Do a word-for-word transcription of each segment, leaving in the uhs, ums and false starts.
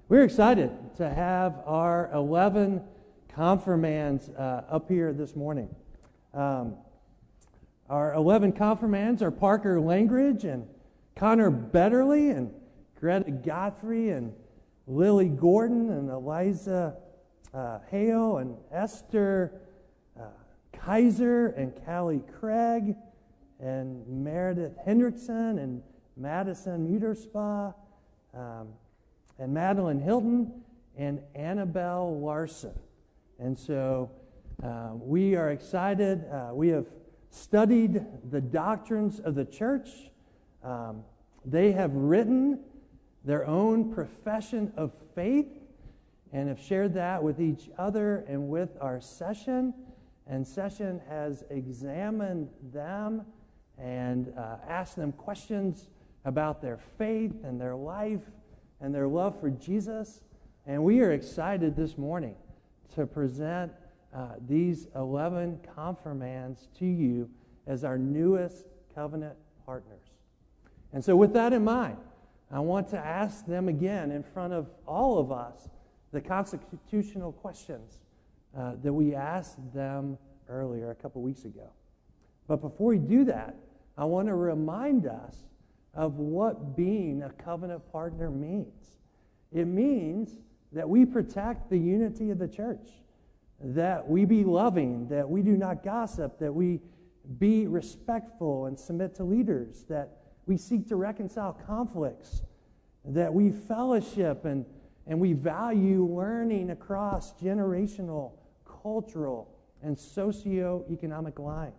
We're excited to have our eleven confirmands uh, up here this morning. Um, our eleven confirmands are Parker Langridge and Connor Betterly and Greta Godfrey and Lily Gordon and Eliza uh, Hale and Esther uh, Kaiser and Callie Craig and Meredith Hendrickson and Madison Muterspa um, and Madeline Hilton and Annabelle Larson. And so uh, we are excited. Uh, we have studied the doctrines of the church. Um, they have written their own profession of faith and have shared that with each other and with our session. And session has examined them and uh, asked them questions about their faith and their life and their love for Jesus. And we are excited this morning to present uh, these eleven confirmands to you as our newest covenant partners. And so with that in mind, I want to ask them again in front of all of us the constitutional questions uh, that we asked them earlier a couple weeks ago. But before we do that, I want to remind us of what being a covenant partner means. It means that we protect the unity of the church, that we be loving, that we do not gossip, that we be respectful and submit to leaders, that we seek to reconcile conflicts, that we fellowship and, and we value learning across generational, cultural, and socioeconomic lines.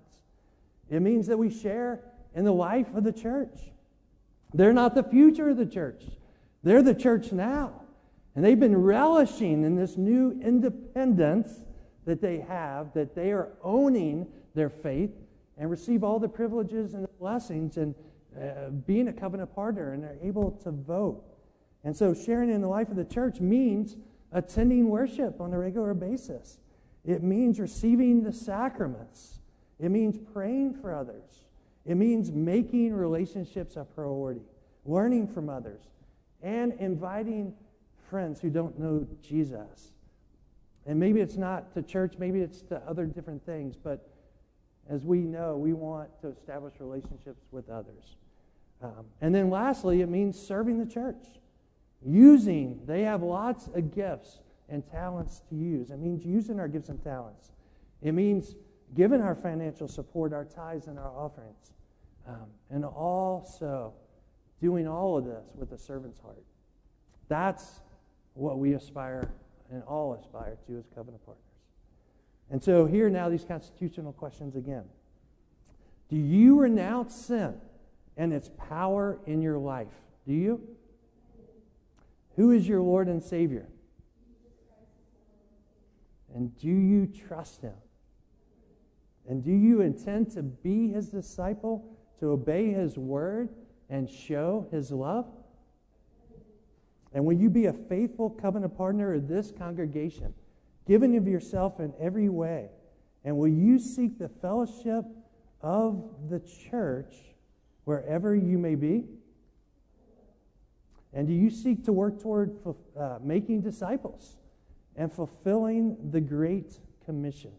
It means that we share in the life of the church. They're not the future of the church. They're the church now. And they've been relishing in this new independence that they have, that they are owning their faith and receive all the privileges and the blessings and uh, being a covenant partner, and they're able to vote. And so sharing in the life of the church means attending worship on a regular basis. It means receiving the sacraments. It means praying for others. It means making relationships a priority, learning from others, and inviting friends who don't know Jesus. And maybe it's not to church, maybe it's to other different things, but as we know, we want to establish relationships with others. Um, and then lastly, it means serving the church. Using, they have lots of gifts and talents to use. It means using our gifts and talents. It means giving our financial support, our tithes and our offerings. Um, and also doing all of this with a servant's heart. That's what we aspire and all aspire to as covenant partners. And so here now these constitutional questions again. Do you renounce sin and its power in your life? Do you? Who is your Lord and Savior? And do you trust Him? And do you intend to be His disciple, to obey His word and show His love? And will you be a faithful covenant partner of this congregation, giving of yourself in every way? And will you seek the fellowship of the church wherever you may be? And do you seek to work toward uh, making disciples and fulfilling the Great Commission?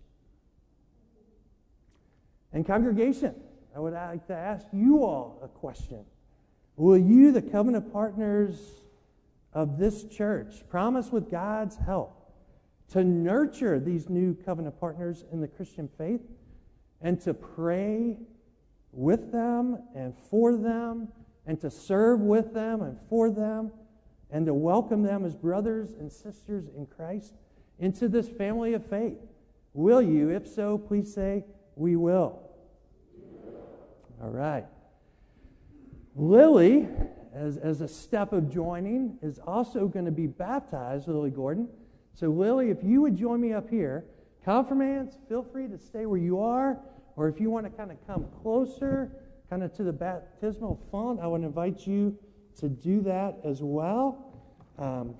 And congregation, I would like to ask you all a question. Will you, the covenant partners of this church, promise with God's help to nurture these new covenant partners in the Christian faith and to pray with them and for them and to serve with them and for them and to welcome them as brothers and sisters in Christ into this family of faith? Will you? If so, please say, we will. All right. Lily, as, as a step of joining, is also going to be baptized, Lily Gordon. So Lily, if you would join me up here. Confirmands, feel free to stay where you are, or if you want to kind of come closer, kind of to the baptismal font, I would invite you to do that as well. Um,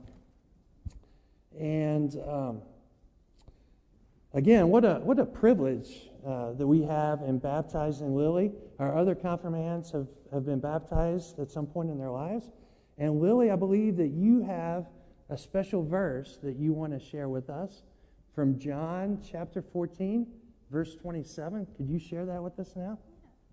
and um, again, what a what a privilege uh, that we have in baptizing Lily. Our other confirmands have, have been baptized at some point in their lives. And Lily, I believe that you have a special verse that you want to share with us from John chapter fourteen, verse twenty-seven. Could you share that with us now?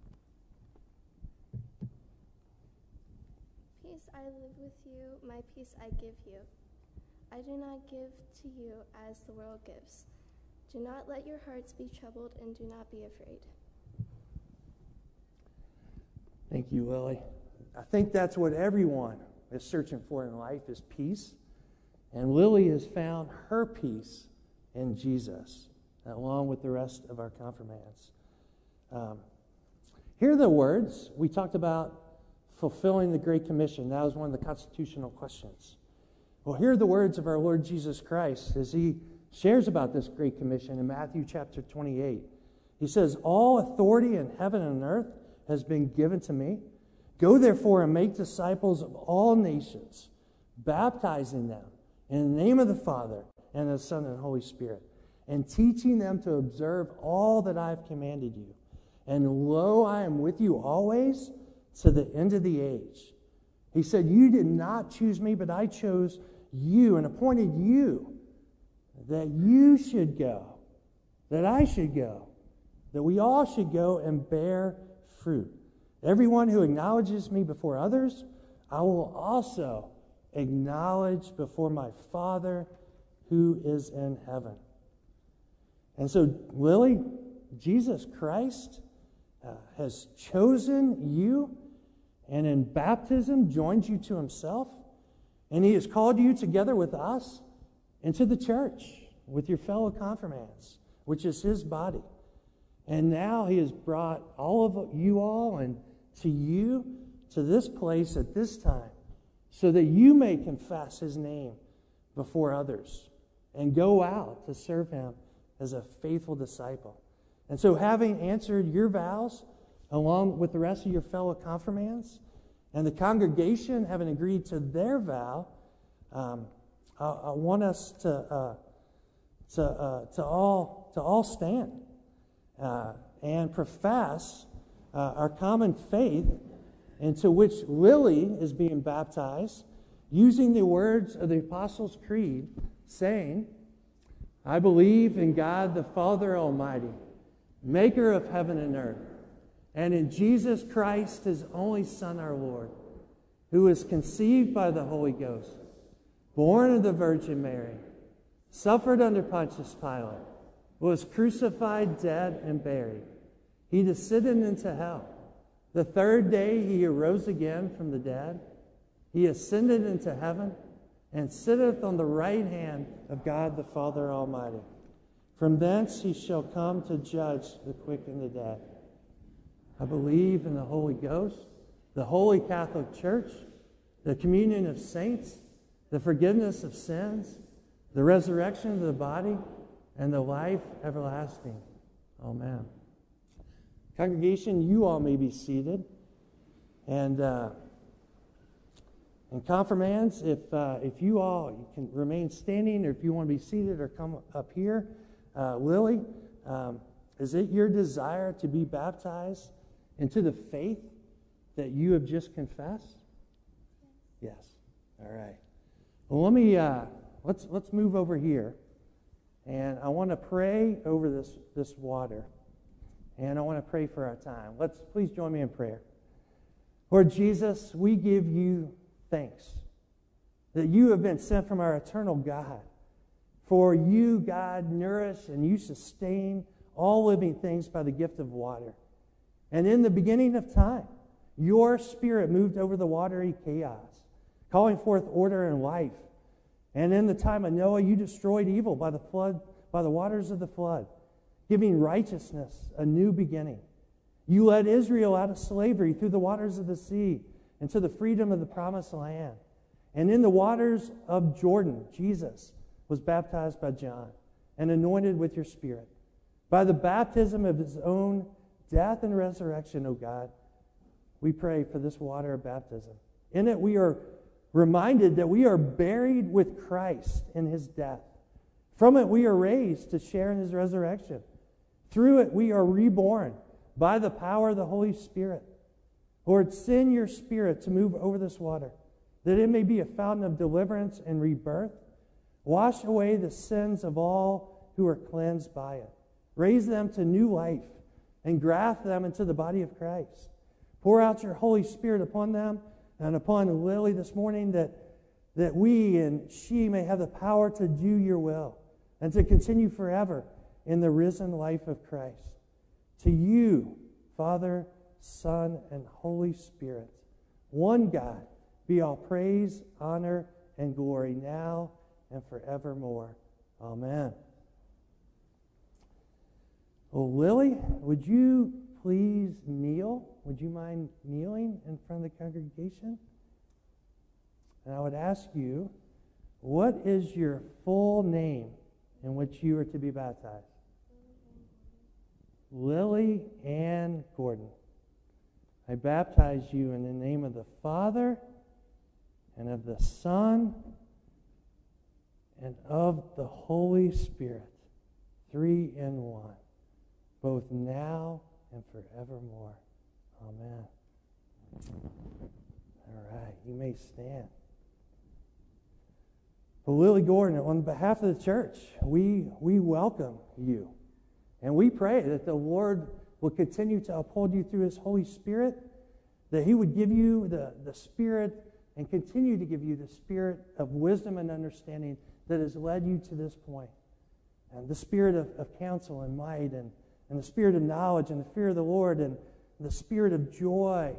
Peace I live with you, my peace I give you. I do not give to you as the world gives. Do not let your hearts be troubled, and do not be afraid. Thank you, Lily. I think that's what everyone is searching for in life, is peace. And Lily has found her peace in Jesus, along with the rest of our confirmands. Um, here are the words. We talked about fulfilling the Great Commission. That was one of the constitutional questions. Well, here are the words of our Lord Jesus Christ as he shares about this Great Commission in Matthew chapter twenty-eight. He says, "All authority in heaven and earth has been given to me. Go therefore and make disciples of all nations, baptizing them in the name of the Father and the Son and Holy Spirit, and teaching them to observe all that I have commanded you. And lo, I am with you always to the end of the age." He said, "You did not choose me, but I chose you and appointed you that you should go, that I should go, that we all should go and bear fruit. Everyone who acknowledges me before others, I will also acknowledge before my Father who is in heaven." And so, Lily, Jesus Christ uh, has chosen you, and in baptism joined you to himself, and he has called you together with us into the church with your fellow confirmands, which is his body. And now he has brought all of you all and to you to this place at this time so that you may confess his name before others and go out to serve him as a faithful disciple. And so, having answered your vows along with the rest of your fellow confirmands, and the congregation having agreed to their vow, um, I, I want us to uh, to uh, to all to all stand uh, and profess uh, our common faith, into which Lily is being baptized, using the words of the Apostles' Creed, saying, "I believe in God the Father Almighty, maker of heaven and earth, and in Jesus Christ, his only Son, our Lord, who was conceived by the Holy Ghost, born of the Virgin Mary, suffered under Pontius Pilate, was crucified, dead, and buried. He descended into hell. The third day he arose again from the dead. He ascended into heaven and sitteth on the right hand of God the Father Almighty. From thence he shall come to judge the quick and the dead. I believe in the Holy Ghost, the Holy Catholic Church, the communion of saints, the forgiveness of sins, the resurrection of the body, and the life everlasting. Amen." Congregation, you all may be seated. And uh, and confirmands, if uh, if you all you can remain standing, or if you want to be seated or come up here. Uh, Lily, um, is it your desire to be baptized into the faith that you have just confessed? Yes. All right. Well, let me uh, let's let's move over here, and I want to pray over this this water, and I want to pray for our time. Let's please join me in prayer. Lord Jesus, we give you thanks that you have been sent from our eternal God. For you, God, nourish and you sustain all living things by the gift of water. And in the beginning of time, your Spirit moved over the watery chaos, calling forth order and life. And in the time of Noah, you destroyed evil by the flood, by the waters of the flood, giving righteousness a new beginning. You led Israel out of slavery through the waters of the sea into the freedom of the promised land. And in the waters of Jordan, Jesus was baptized by John and anointed with your Spirit. By the baptism of his own death and resurrection, O God, we pray for this water of baptism. In it we are reminded that we are buried with Christ in his death. From it we are raised to share in his resurrection. Through it we are reborn by the power of the Holy Spirit. Lord, send your Spirit to move over this water, that it may be a fountain of deliverance and rebirth. Wash away the sins of all who are cleansed by it. Raise them to new life and graft them into the body of Christ. Pour out your Holy Spirit upon them and upon Lily this morning, that, that we and she may have the power to do your will and to continue forever in the risen life of Christ. To you, Father, Son, and Holy Spirit, one God, be all praise, honor, and glory now and forevermore. Amen. Well, Lily, would you please kneel? Would you mind kneeling in front of the congregation? And I would ask you, what is your full name in which you are to be baptized? Lily Ann Gordon. I baptize you in the name of the Father and of the Son and of the Holy Spirit, three in one, both now and forevermore. Amen. All right, you may stand. Well, Lily Gordon, on behalf of the church, we, we welcome you. And we pray that the Lord will continue to uphold you through His Holy Spirit, that He would give you the, the Spirit and continue to give you the Spirit of wisdom and understanding that has led you to this point. And the Spirit of, of counsel and might, and, and the Spirit of knowledge and the fear of the Lord, and the Spirit of joy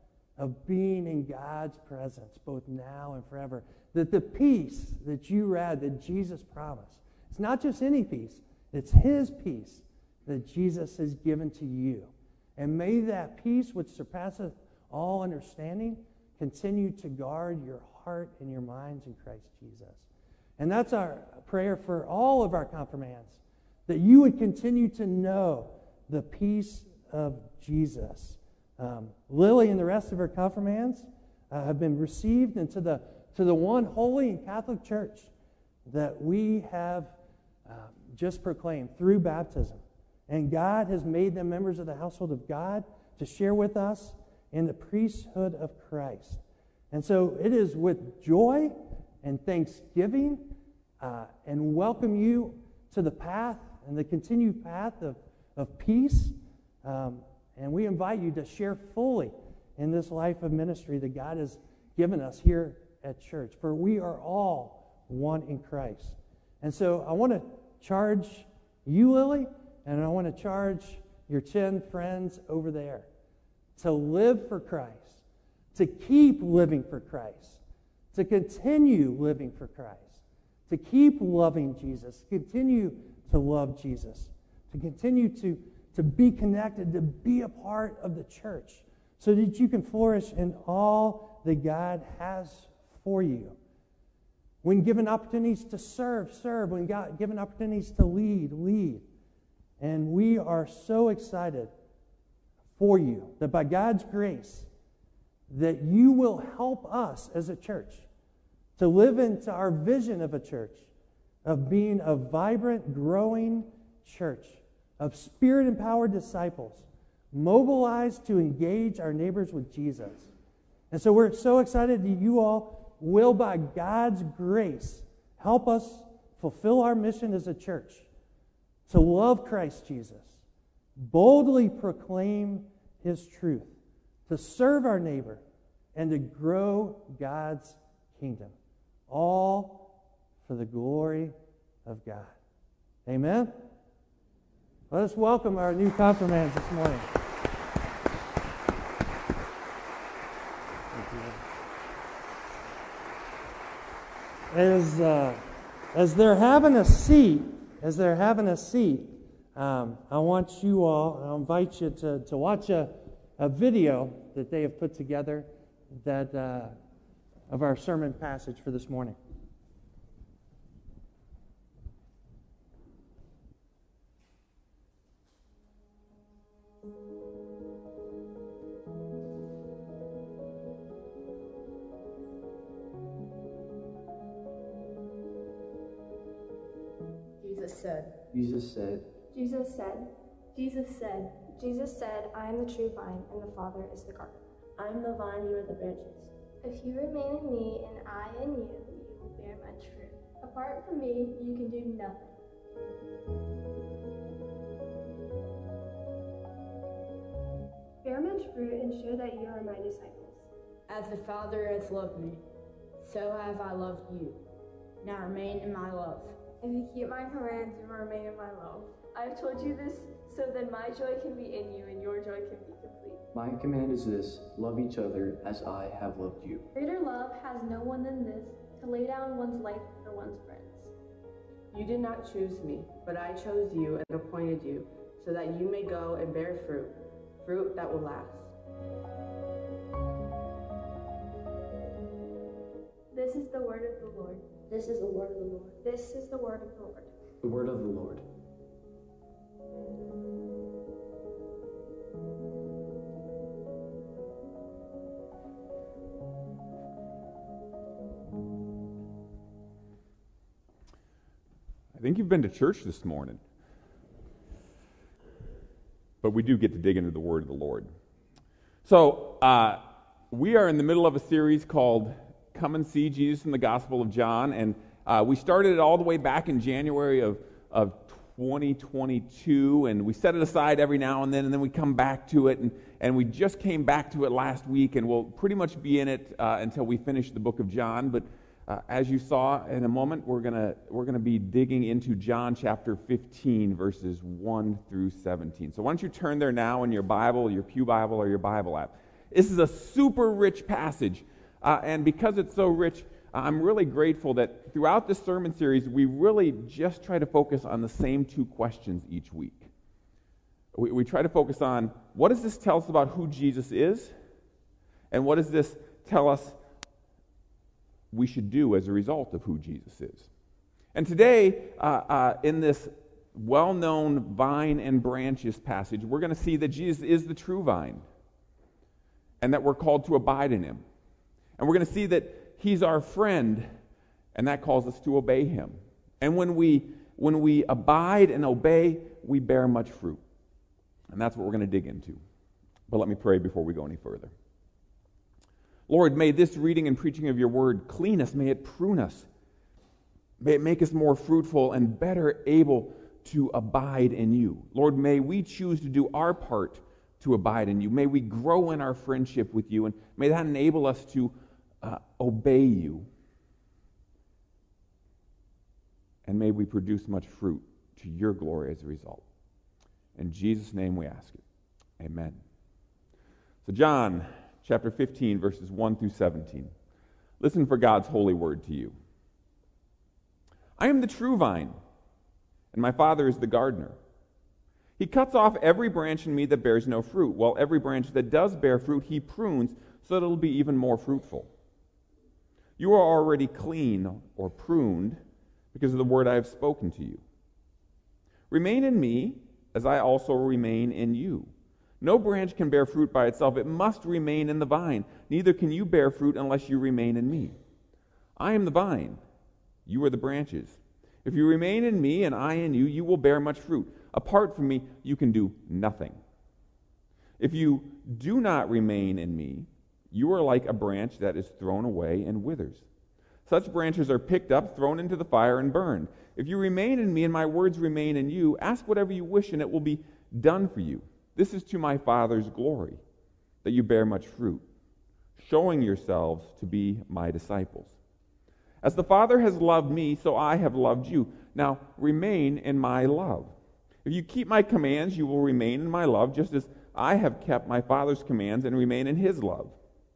of being in God's presence, both now and forever. That the peace that you read, that Jesus promised, it's not just any peace, it's His peace that Jesus has given to you. And may that peace which surpasseth all understanding continue to guard your heart and your minds in Christ Jesus. And that's our prayer for all of our confirmands, that you would continue to know the peace of Jesus. Um, Lily and the rest of her confirmands uh, have been received into the, to the one holy and Catholic Church that we have uh, just proclaimed through baptism. And God has made them members of the household of God to share with us in the priesthood of Christ. And so it is with joy and thanksgiving uh, and welcome you to the path and the continued path of, of peace. Um, and we invite you to share fully in this life of ministry that God has given us here at church. For we are all one in Christ. And so I want to charge you, Lily, and I want to charge your ten friends over there to live for Christ, to keep living for Christ, to continue living for Christ, to keep loving Jesus, continue to love Jesus, to continue to, to be connected, to be a part of the church, so that you can flourish in all that God has for you. When given opportunities to serve, serve. When God, given opportunities to lead, lead. And we are so excited for you that by God's grace, that you will help us as a church to live into our vision of a church, of being a vibrant, growing church, of Spirit-empowered disciples, mobilized to engage our neighbors with Jesus. And so we're so excited that you all will, by God's grace, help us fulfill our mission as a church, to love Christ Jesus, boldly proclaim His truth, to serve our neighbor, and to grow God's kingdom, all for the glory of God. Amen? Let us welcome our new confirmands this morning. As, uh, as they're having a seat, as they're having a seat, um, I want you all, I invite you to, to watch a, a video that they have put together that uh, of our sermon passage for this morning. Jesus said, Jesus said, Jesus said, Jesus said, Jesus said, I am the true vine, and the Father is the gardener. I am the vine, you are the branches. If you remain in me and I in you, you will bear much fruit. Apart from me, you can do nothing. Bear much fruit and show that you are my disciples. As the Father has loved me, so have I loved you. Now remain in my love. If you keep my commands, you will remain in my love. I have told you this so that my joy can be in you and your joy can be complete. My command is this: love each other as I have loved you. Greater love has no one than this, to lay down one's life for one's friends. You did not choose me, but I chose you and appointed you, so that you may go and bear fruit, fruit that will last. This is the word of the Lord. This is the word of the Lord. This is the word of the Lord. The word of the Lord. I think you've been to church this morning. But we do get to dig into the word of the Lord. So, uh, we are in the middle of a series called Come and See Jesus in the Gospel of John, and uh, we started it all the way back in January of, of twenty twenty-two, and we set it aside every now and then, and then we come back to it, and, and we just came back to it last week, and we'll pretty much be in it uh, until we finish the book of John. But uh, as you saw in a moment, we're gonna we're gonna be digging into John chapter fifteen, verses one through seventeen. So why don't you turn there now in your Bible, your Pew Bible, or your Bible app. This is a super rich passage. Uh, and because it's so rich, I'm really grateful that throughout this sermon series, we really just try to focus on the same two questions each week. We, we try to focus on, what does this tell us about who Jesus is? And what does this tell us we should do as a result of who Jesus is? And today, uh, uh, in this well-known vine and branches passage, we're going to see that Jesus is the true vine, and that we're called to abide in him. And we're going to see that he's our friend, and that calls us to obey him. And when we when we abide and obey, we bear much fruit. And that's what we're going to dig into. But let me pray before we go any further. Lord, may this reading and preaching of your word clean us, may it prune us, may it make us more fruitful and better able to abide in you. Lord, may we choose to do our part to abide in you. May we grow in our friendship with you, and may that enable us to uh, obey you. And may we produce much fruit to your glory as a result. In Jesus' name we ask it. Amen. So John chapter fifteen, verses one through seventeen. Listen for God's holy word to you. I am the true vine, and my Father is the gardener. He cuts off every branch in me that bears no fruit, while every branch that does bear fruit he prunes so that it will be even more fruitful. You are already clean or pruned because of the word I have spoken to you. Remain in me as I also remain in you. No branch can bear fruit by itself. It must remain in the vine. Neither can you bear fruit unless you remain in me. I am the vine. You are the branches. If you remain in me and I in you, you will bear much fruit. Apart from me, you can do nothing. If you do not remain in me, you are like a branch that is thrown away and withers. Such branches are picked up, thrown into the fire, and burned. If you remain in me and my words remain in you, ask whatever you wish and it will be done for you. This is to my Father's glory, that you bear much fruit, showing yourselves to be my disciples. As the Father has loved me, so I have loved you. Now remain in my love. If you keep my commands, you will remain in my love, just as I have kept my Father's commands and remain in his love.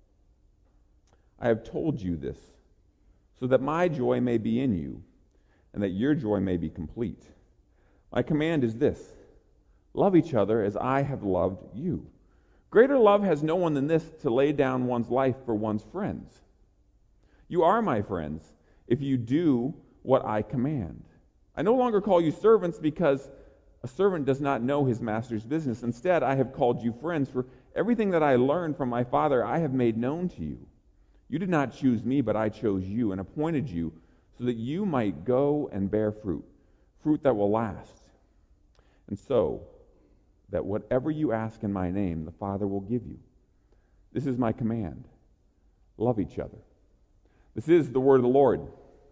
I have told you this, so that my joy may be in you, and that your joy may be complete. My command is this: love each other as I have loved you. Greater love has no one than this, to lay down one's life for one's friends. You are my friends if you do what I command. I no longer call you servants, because a servant does not know his master's business. Instead, I have called you friends, for everything that I learned from my Father I have made known to you. You did not choose me, but I chose you and appointed you so that you might go and bear fruit, fruit that will last. And so, that whatever you ask in my name, the Father will give you. This is my command: love each other. This is the word of the Lord.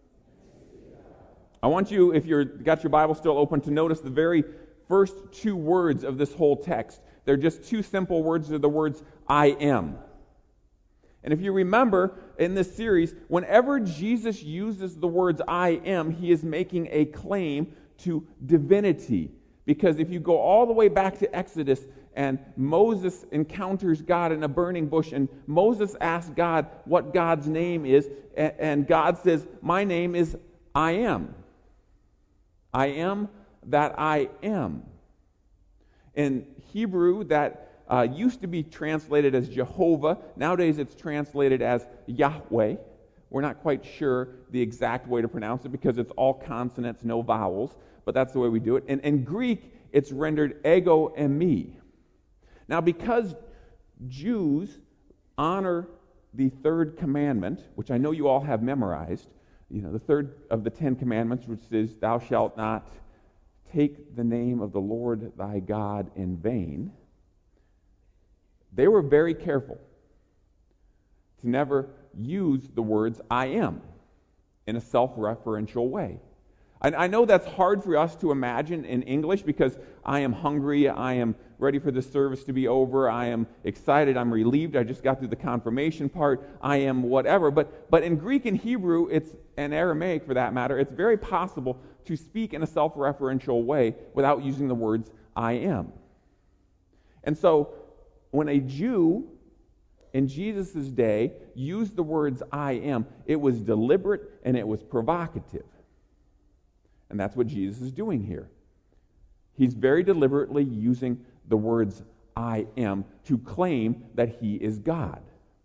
I want you, if you've got your Bible still open, to notice the very first two words of this whole text. They're just two simple words. They're the words, I am. And if you remember in this series, whenever Jesus uses the words I am, he is making a claim to divinity. Because if you go all the way back to Exodus, and Moses encounters God in a burning bush, and Moses asks God what God's name is, and God says, my name is I am. I am that I am. In Hebrew, that uh, used to be translated as Jehovah. Nowadays it's translated as Yahweh. We're not quite sure the exact way to pronounce it because it's all consonants, no vowels, but that's the way we do it. And in Greek, it's rendered ego eimi. Now, because Jews honor the third commandment, which I know you all have memorized, you know, the third of the Ten Commandments, which says, thou shalt not take the name of the Lord thy God in vain, they were very careful to never use the words I am in a self-referential way. I, I know that's hard for us to imagine in English because I am hungry, I am ready for this service to be over, I am excited, I'm relieved, I just got through the confirmation part, I am whatever. But, but in Greek and Hebrew, it's and Aramaic for that matter, it's very possible to speak in a self-referential way without using the words I am. And so when a Jew in Jesus' day used the words I am, it was deliberate and it was provocative. And that's what Jesus is doing here. He's very deliberately using the words I am to claim that he is God.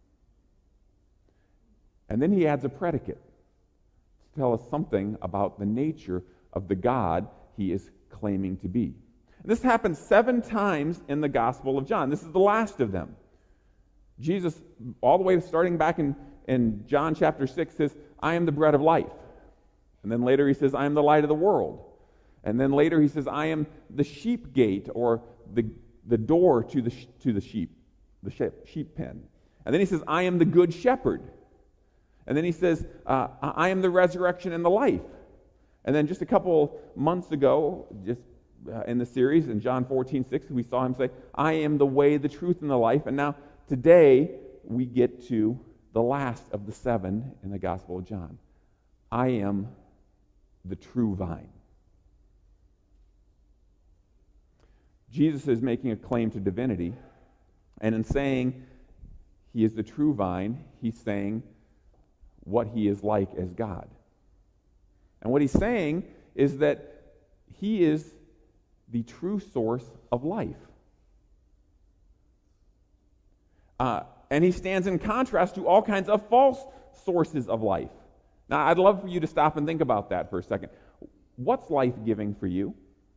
And then he adds a predicate to tell us something about the nature of the God he is claiming to be. This happens seven times in the Gospel of John. This is the last of them. Jesus, all the way starting back in, in John chapter six, says, I am the bread of life. And then later he says, I am the light of the world. And then later he says, I am the sheep gate, or the, the door to the, to the sheep, the sheep, sheep pen. And then he says, I am the good shepherd. And then he says, uh, I am the resurrection and the life. And then just a couple months ago, just uh, in the series, in John fourteen six, we saw him say, I am the way, the truth, and the life. And now today we get to the last of the seven in the Gospel of John. I am the true vine. Jesus is making a claim to divinity, and in saying he is the true vine, he's saying what he is like as God. And what he's saying is that he is the true source of life. Uh, and he stands in contrast to all kinds of false sources of life. Now, I'd love for you to stop and think about that for a second. What's life-giving for you?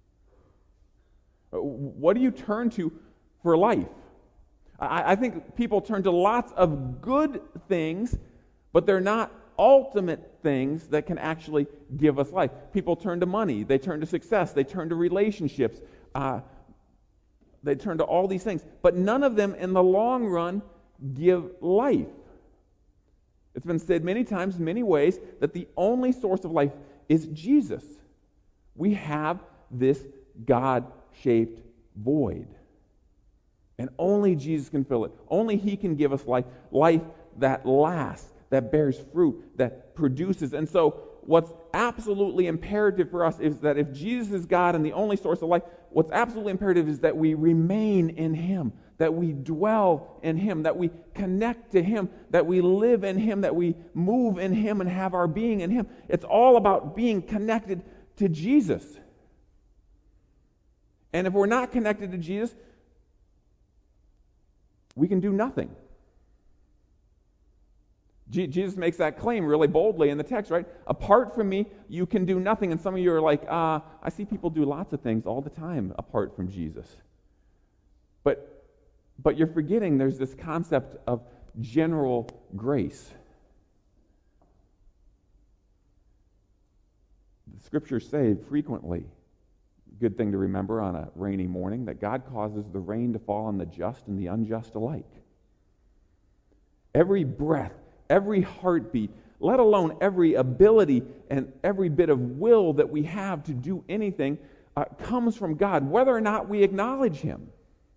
What do you turn to for life? I, I think people turn to lots of good things, but they're not ultimate things that can actually give us life. People turn to money, they turn to success, they turn to relationships, uh, they turn to all these things, but none of them in the long run give life. It's been said many times, in many ways, that the only source of life is Jesus. We have this God-shaped void. And only Jesus can fill it. Only he can give us life, life that lasts, that bears fruit, that produces. And so what's absolutely imperative for us is that if Jesus is God and the only source of life, what's absolutely imperative is that we remain in him, that we dwell in him, that we connect to him, that we live in him, that we move in him and have our being in him. It's all about being connected to Jesus. And if we're not connected to Jesus, we can do nothing. Je- Jesus makes that claim really boldly in the text, right? Apart from me, you can do nothing. And some of you are like, uh, I see people do lots of things all the time apart from Jesus. But But you're forgetting there's this concept of general grace. The scriptures say frequently, good thing to remember on a rainy morning, that God causes the rain to fall on the just and the unjust alike. Every breath every heartbeat, let alone every ability and every bit of will that we have to do anything, uh, comes from God, whether or not we acknowledge Him.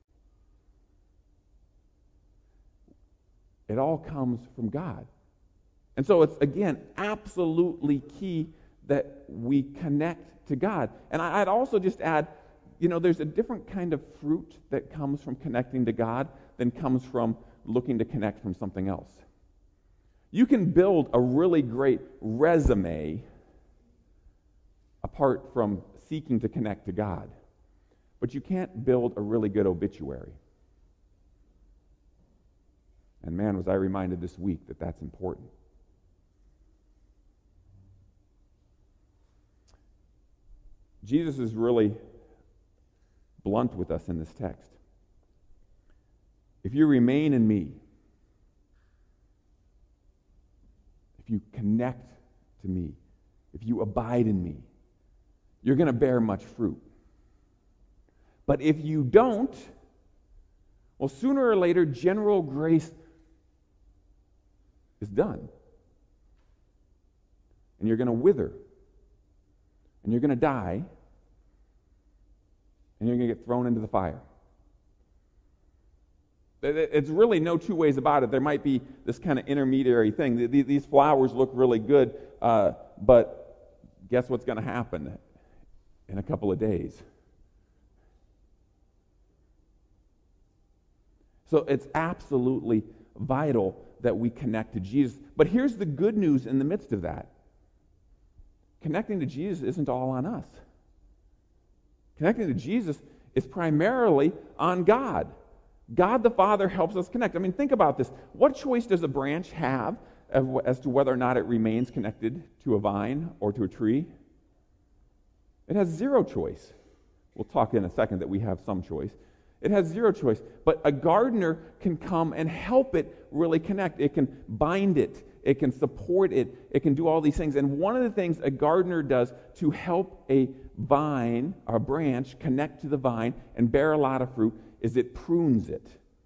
It all comes from God. And so it's, again, absolutely key that we connect to God. And I'd also just add, you know, there's a different kind of fruit that comes from connecting to God than comes from looking to connect from something else. You can build a really great resume apart from seeking to connect to God, but you can't build a really good obituary. And man, was I reminded this week that that's important. Jesus is really blunt with us in this text. If you remain in me, if you connect to me, if you abide in me, you're going to bear much fruit. But if you don't, well, sooner or later, general grace is done. And you're going to wither. And you're going to die. And you're going to get thrown into the fire. It's really no two ways about it. There might be this kind of intermediary thing. These flowers look really good, uh, but guess what's going to happen in a couple of days? So it's absolutely vital that we connect to Jesus. But here's the good news in the midst of that. Connecting to Jesus isn't all on us. Connecting to Jesus is primarily on God. God the Father helps us connect. I mean, think about this. What choice does a branch have as to whether or not it remains connected to a vine or to a tree? It has zero choice. We'll talk in a second that we have some choice. It has zero choice. But a gardener can come and help it really connect. It can bind it. It can support it. It can do all these things. And one of the things a gardener does to help a vine, or a branch, connect to the vine and bear a lot of fruit is it prunes it.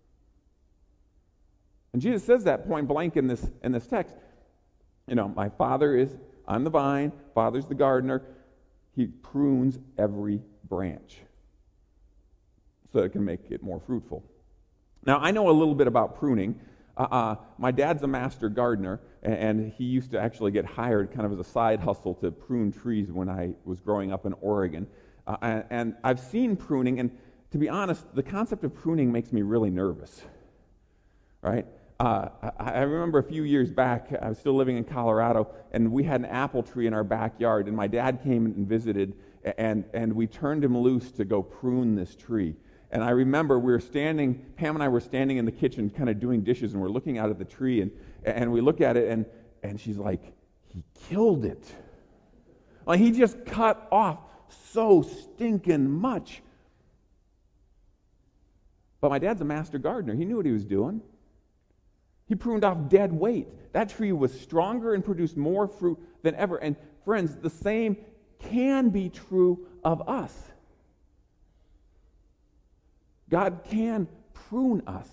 And Jesus says that point blank in this, in this text. You know, my Father is on the vine, Father's the gardener. He prunes every branch so it can make it more fruitful. Now, I know a little bit about pruning. Uh, uh, my dad's a master gardener, and, and he used to actually get hired kind of as a side hustle to prune trees when I was growing up in Oregon. Uh, and, and I've seen pruning, and to be honest, the concept of pruning makes me really nervous, right? Uh, I, I remember a few years back, I was still living in Colorado, and we had an apple tree in our backyard, and my dad came and visited, and, and we turned him loose to go prune this tree. And I remember we were standing, Pam and I were standing in the kitchen kind of doing dishes, and we're looking out at the tree, and, and we look at it, and, and she's like, he killed it. Like, he just cut off so stinking much. But my dad's a master gardener. He knew what he was doing. He pruned off dead weight. That tree was stronger and produced more fruit than ever. And friends, the same can be true of us. God can prune us.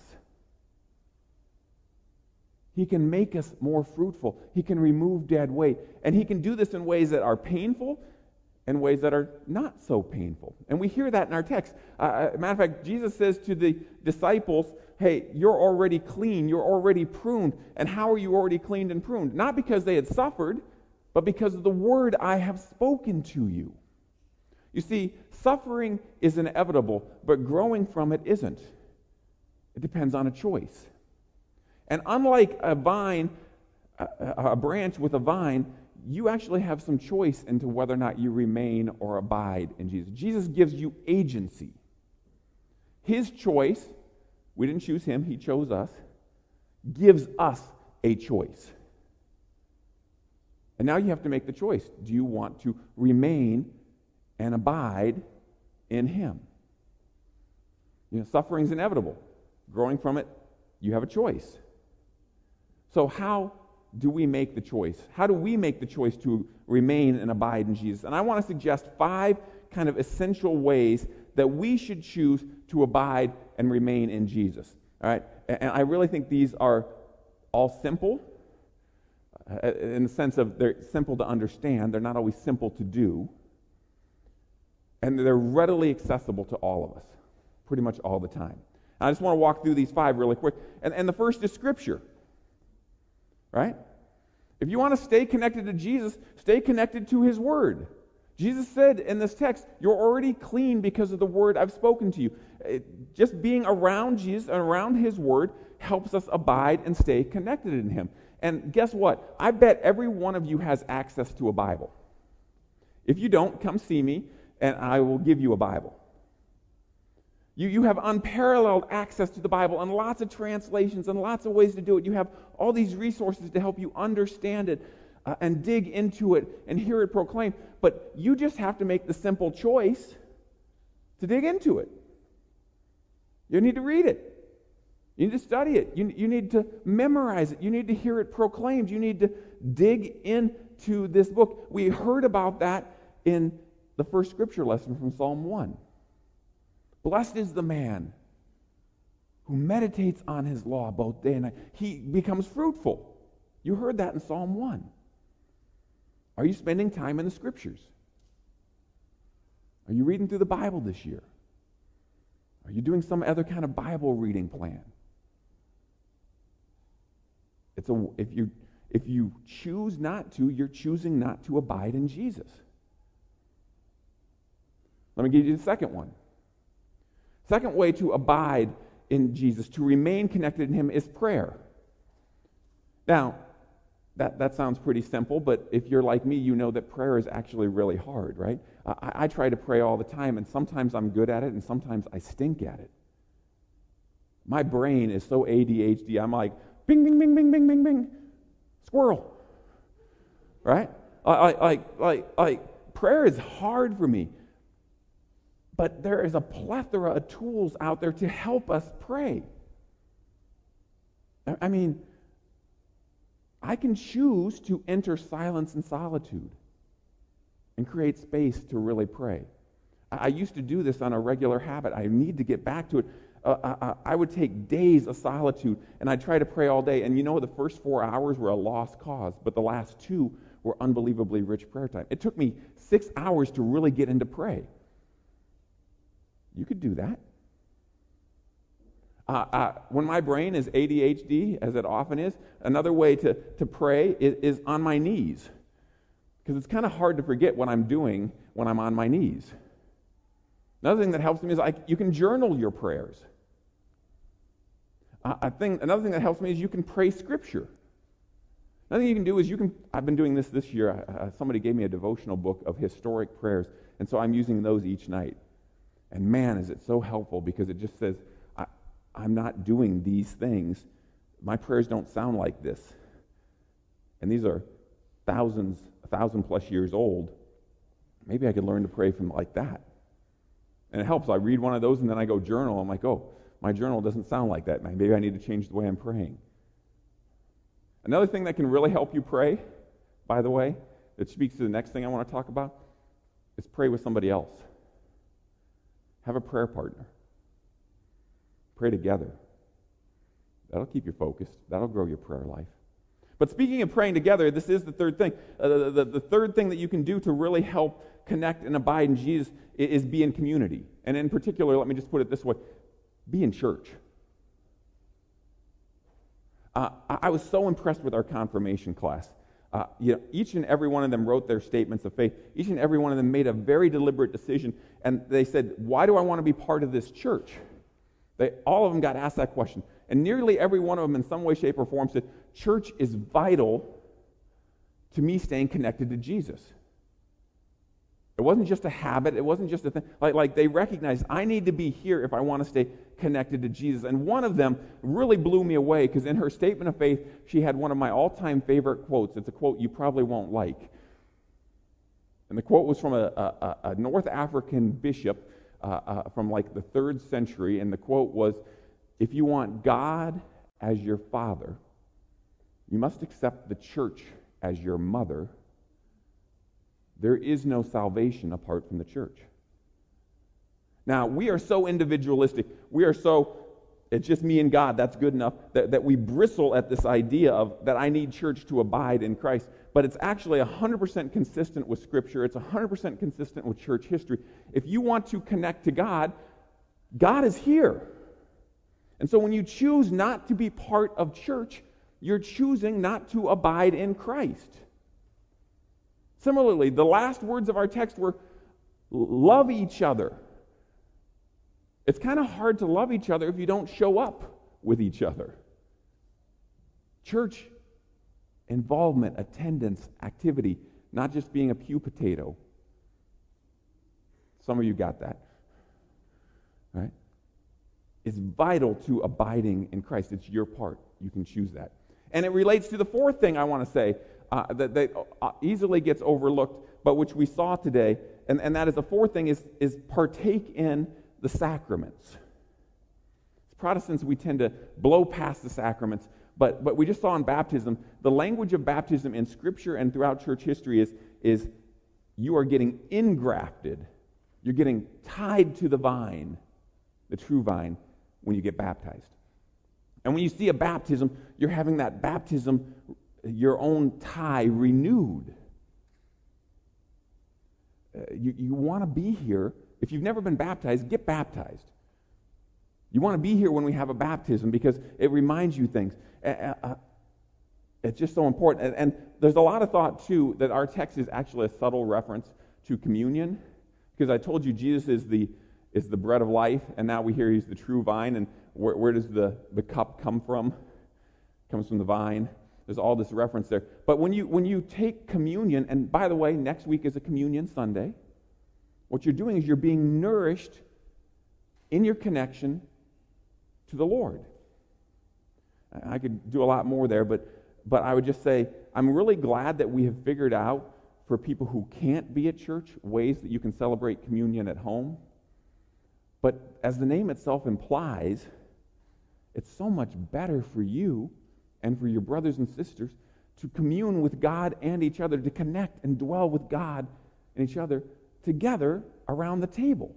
He can make us more fruitful. He can remove dead weight. And He can do this in ways that are painful and ways that are not so painful. And we hear that in our text. Uh, matter of fact, Jesus says to the disciples, hey, you're already clean. You're already pruned. And how are you already cleaned and pruned? Not because they had suffered, but because of the word I have spoken to you. You see, suffering is inevitable, but growing from it isn't. It depends on a choice. And unlike a vine, a, a branch with a vine, you actually have some choice into whether or not you remain or abide in Jesus. Jesus gives you agency. His choice, we didn't choose Him, He chose us, gives us a choice. And now you have to make the choice. Do you want to remain and abide in Him? You know, suffering's inevitable. Growing from it, you have a choice. So how do we make the choice? How do we make the choice to remain and abide in Jesus? And I want to suggest five kind of essential ways that we should choose to abide and remain in Jesus. All right? And I really think these are all simple, uh, in the sense of they're simple to understand, they're not always simple to do, and they're readily accessible to all of us, pretty much all the time. And I just want to walk through these five really quick. And, and the first is Scripture, right? If you want to stay connected to Jesus, stay connected to His Word. Jesus said in this text, you're already clean because of the Word I've spoken to you. It, just being around Jesus and around His Word helps us abide and stay connected in Him. And guess what? I bet every one of you has access to a Bible. If you don't, come see me, and I will give you a Bible. You, you have unparalleled access to the Bible and lots of translations and lots of ways to do it. You have all these resources to help you understand it uh, and dig into it and hear it proclaimed. But you just have to make the simple choice to dig into it. You need to read it. You need to study it. You, you need to memorize it. You need to hear it proclaimed. You need to dig into this book. We heard about that in the first scripture lesson from Psalm one. Blessed is the man who meditates on his law both day and night. He becomes fruitful. You heard that in Psalm one. Are you spending time in the scriptures? Are you reading through the Bible this year? Are you doing some other kind of Bible reading plan? It's a, if you if you choose not to, you're choosing not to abide in Jesus. Let me give you the second one. Second way to abide in Jesus, to remain connected in Him, is prayer. Now, that, that sounds pretty simple, but if you're like me, you know that prayer is actually really hard, right? I, I try to pray all the time, and sometimes I'm good at it, and sometimes I stink at it. My brain is so A D H D, I'm like, bing, bing, bing, bing, bing, bing, bing, squirrel, right? Like, like, like, like, prayer is hard for me. But there is a plethora of tools out there to help us pray. I mean, I can choose to enter silence and solitude and create space to really pray. I used to do this on a regular habit. I need to get back to it. Uh, I, I would take days of solitude, and I'd try to pray all day. And you know, the first four hours were a lost cause, but the last two were unbelievably rich prayer time. It took me six hours to really get into pray. You could do that. Uh, uh, when my brain is A D H D, as it often is, another way to, to pray is, is on my knees. Because it's kind of hard to forget what I'm doing when I'm on my knees. Another thing that helps me is I, you can journal your prayers. Uh, I think, another thing that helps me is you can pray Scripture. Another thing you can do is you can, I've been doing this this year. Uh, somebody gave me a devotional book of historic prayers, and so I'm using those each night. And man, is it so helpful, because it just says, I, I'm not doing these things. My prayers don't sound like this. And these are thousands, a thousand plus years old. Maybe I could learn to pray from like that. And it helps. I read one of those and then I go journal. I'm like, oh, my journal doesn't sound like that. Maybe I need to change the way I'm praying. Another thing that can really help you pray, by the way, that speaks to the next thing I want to talk about, is pray with somebody else. Have a prayer partner. Pray together. That'll keep you focused. That'll grow your prayer life. But speaking of praying together, this is the third thing. Uh, the, the, the third thing that you can do to really help connect and abide in Jesus is, is be in community. And in particular, let me just put it this way, be in church. Uh, I, I was so impressed with our confirmation class. Uh, you know, each and every one of them wrote their statements of faith. Each and every one of them made a very deliberate decision, and they said, why do I want to be part of this church? They, all of them got asked that question, and nearly every one of them in some way, shape, or form said, church is vital to me staying connected to Jesus. It wasn't just a habit. It wasn't just a thing. Like, like they recognized, I need to be here if I want to stay connected to Jesus. And one of them really blew me away, because in her statement of faith, she had one of my all-time favorite quotes. It's a quote you probably won't like. And the quote was from a, a, a North African bishop uh, uh, from like the third century. And the quote was, if you want God as your father, you must accept the church as your mother. There is no salvation apart from the church. Now, we are so individualistic. We are so it's just me and God, that's good enough, that, that we bristle at this idea of that I need church to abide in Christ. But it's actually one hundred percent consistent with Scripture. It's one hundred percent consistent with church history. If you want to connect to God, God is here. And so when you choose not to be part of church, you're choosing not to abide in Christ. Similarly, the last words of our text were, love each other. It's kind of hard to love each other if you don't show up with each other. Church involvement, attendance, activity, not just being a pew potato. Some of you got that, right? It's vital to abiding in Christ. It's your part. You can choose that. And it relates to the fourth thing I want to say uh, that, that uh, easily gets overlooked, but which we saw today, and, and that is the fourth thing is, is partake in the sacraments. As Protestants, we tend to blow past the sacraments, but, but we just saw in baptism, the language of baptism in Scripture and throughout church history is, is you are getting ingrafted. You're getting tied to the vine, the true vine, when you get baptized. And when you see a baptism, you're having that baptism, your own tie renewed. Uh, you you want to be here. If you've never been baptized, get baptized. You want to be here when we have a baptism because it reminds you things. Uh, uh, it's just so important. And, and there's a lot of thought, too, that our text is actually a subtle reference to communion. Because I told you Jesus is the is the bread of life, and now we hear he's the true vine. And where, where does the, the cup come from? It comes from the vine. There's all this reference there. But when you when you take communion, and by the way, next week is a communion Sunday, what you're doing is you're being nourished in your connection to the Lord. I could do a lot more there, but but I would just say I'm really glad that we have figured out for people who can't be at church ways that you can celebrate communion at home. But as the name itself implies, it's so much better for you and for your brothers and sisters to commune with God and each other, to connect and dwell with God and each other together around the table.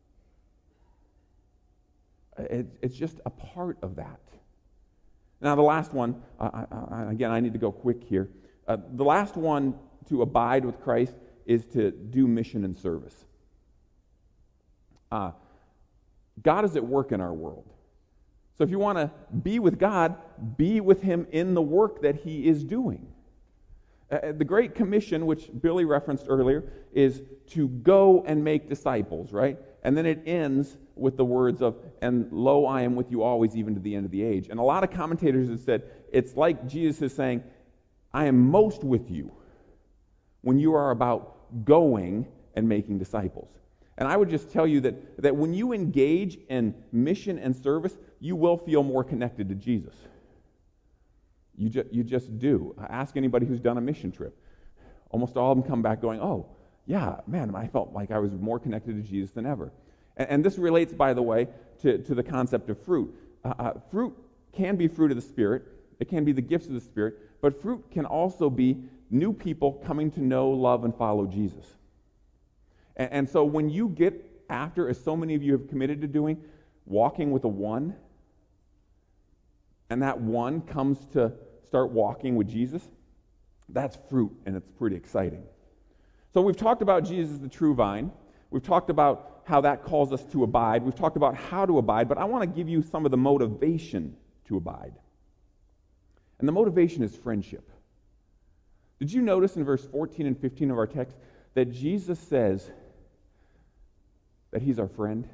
It's just a part of that. Now, the last one, uh, I, again, I need to go quick here. Uh, the last one to abide with Christ is to do mission and service. Uh, God is at work in our world. So if you want to be with God, be with Him in the work that He is doing. Uh, the Great Commission, which Billy referenced earlier, is to go and make disciples, right? And then it ends with the words of, and lo, I am with you always, even to the end of the age. And a lot of commentators have said, it's like Jesus is saying, I am most with you when you are about going and making disciples. And I would just tell you that, that when you engage in mission and service, you will feel more connected to Jesus. You, ju- you just do. Ask anybody who's done a mission trip. Almost all of them come back going, oh, yeah, man, I felt like I was more connected to Jesus than ever. And, and this relates, by the way, to, to the concept of fruit. Uh, uh, fruit can be fruit of the Spirit. It can be the gifts of the Spirit. But fruit can also be new people coming to know, love, and follow Jesus. And, and so when you get after, as so many of you have committed to doing, walking with a one, and that one comes to start walking with Jesus, that's fruit, and it's pretty exciting. So we've talked about Jesus, the true vine. We've talked about how that calls us to abide. We've talked about how to abide, but I want to give you some of the motivation to abide. And the motivation is friendship. Did you notice in verse fourteen and fifteen of our text that Jesus says that He's our friend?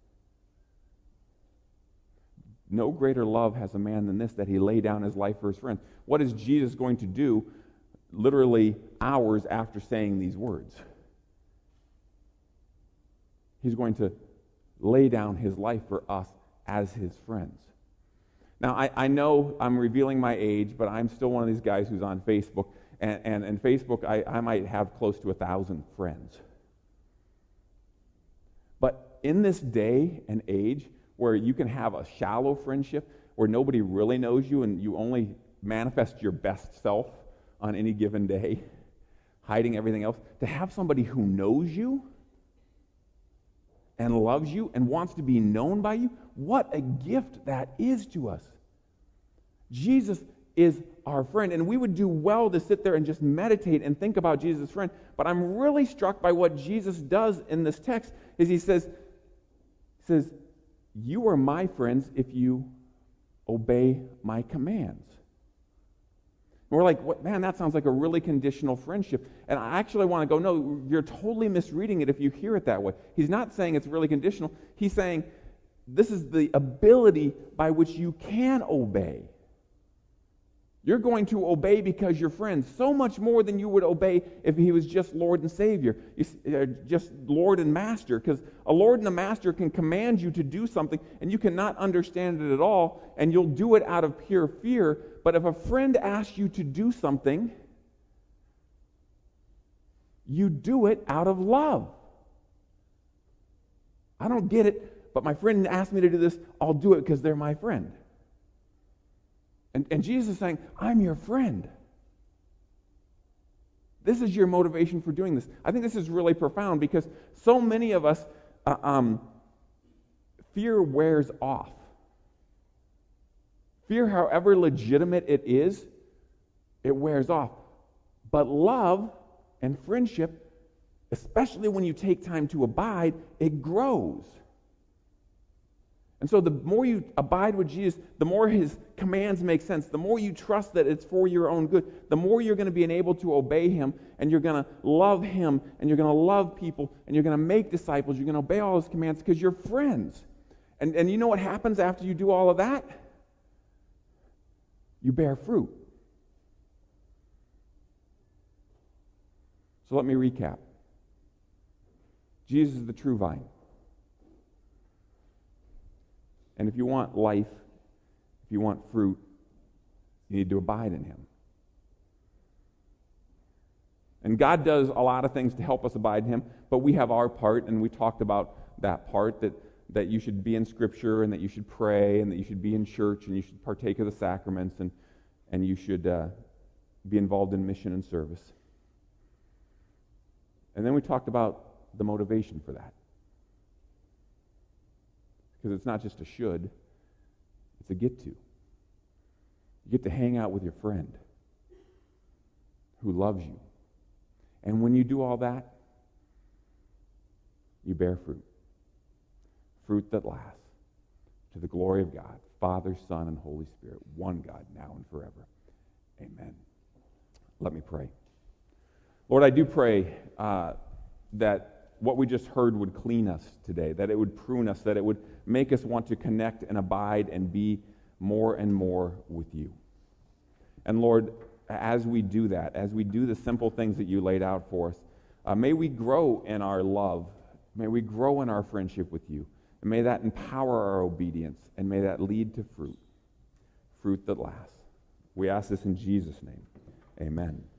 No greater love has a man than this, that he lay down his life for his friends. What is Jesus going to do literally hours after saying these words? He's going to lay down His life for us as His friends. Now, I, I know I'm revealing my age, but I'm still one of these guys who's on Facebook, and, and, and Facebook, I, I might have close to a thousand friends. But in this day and age, where you can have a shallow friendship, where nobody really knows you and you only manifest your best self on any given day, hiding everything else, to have somebody who knows you and loves you and wants to be known by you, what a gift that is to us. Jesus is our friend, and we would do well to sit there and just meditate and think about Jesus as friend. But I'm really struck by what Jesus does in this text, is he says, he says, you are my friends if you obey my commands. And we're like, what, man, that sounds like a really conditional friendship. And I actually want to go, no, you're totally misreading it if you hear it that way. He's not saying it's really conditional. He's saying this is the ability by which you can obey. You're going to obey because you're friends, so much more than you would obey if he was just Lord and Savior, just Lord and Master, because a Lord and a Master can command you to do something, and you cannot understand it at all, and you'll do it out of pure fear. But if a friend asks you to do something, you do it out of love. I don't get it, but my friend asked me to do this, I'll do it because they're my friend. And, and Jesus is saying, I'm your friend. This is your motivation for doing this. I think this is really profound because so many of us, uh, um, fear wears off. Fear, however legitimate it is, it wears off. But love and friendship, especially when you take time to abide, it grows. And so the more you abide with Jesus, the more his commands make sense. The more you trust that it's for your own good, the more you're going to be able to obey him, and you're going to love him, and you're going to love people, and you're going to make disciples. You're going to obey all his commands because you're friends. And, and you know what happens after you do all of that? You bear fruit. So let me recap. Jesus is the true vine. And if you want life, if you want fruit, you need to abide in him. And God does a lot of things to help us abide in him, but we have our part, and we talked about that part, that, that you should be in Scripture, and that you should pray, and that you should be in church, and you should partake of the sacraments, and, and you should uh, be involved in mission and service. And then we talked about the motivation for that. Because it's not just a should, it's a get to. You get to hang out with your friend who loves you. And when you do all that, you bear fruit. Fruit that lasts to the glory of God, Father, Son, and Holy Spirit, one God, now and forever. Amen. Let me pray. Lord, I do pray uh, that what we just heard would clean us today, that it would prune us, that it would make us want to connect and abide and be more and more with you. And Lord, as we do that, as we do the simple things that you laid out for us, uh, may we grow in our love, may we grow in our friendship with you, and may that empower our obedience, and may that lead to fruit, fruit that lasts. We ask this in Jesus' name. Amen.